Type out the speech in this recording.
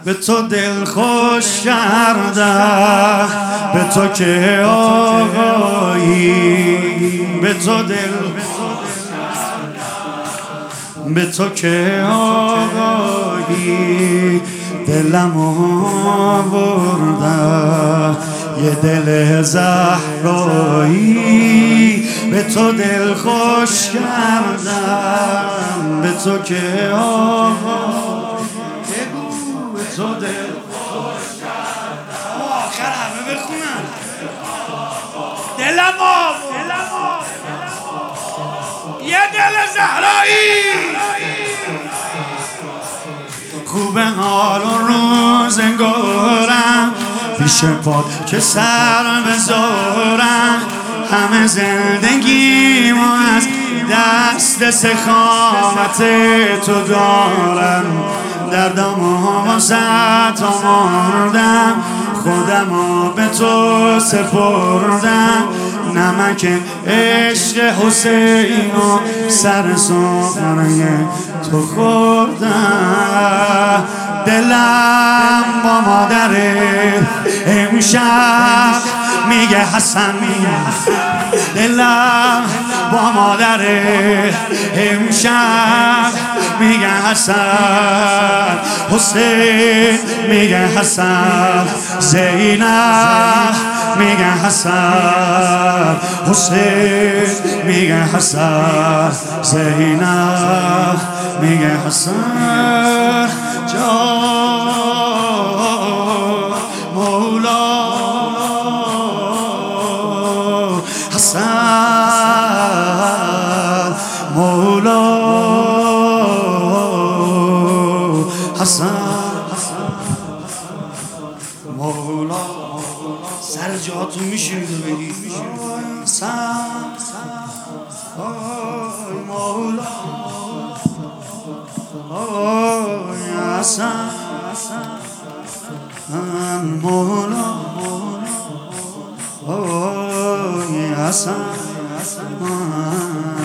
به تو دل خوش کردم، به تو که آقایی، به تو دل، به تو که آقایی دلم آوردم، یه دل زهرایی به تو دل خوش کردم، به تو که آقایی، به تو دل خوش کردم. آخر همه بخونن دلم آوردم، یه دل زهرایی. خوب حال و روزگارم، پیش پات که سر بذارم، همه زندگیمو از دست سخاوت تو دارم، دردمو واسه تو مردم، خودمو به تو سپردم، نمک عشق حسینو سر سفره تو خوردم. دلم با مادره امشب میگه حسن، دلم با مادره امشب میگه حسن، حسین میگه حسن، زینب میگه حسن، حسین میگه حسن، زینب میگه حسن. جان مولا حسن، مولا حسن، مولا. سر جاتون میشینید و بگید حسن، مولا حسن، مولا حسن.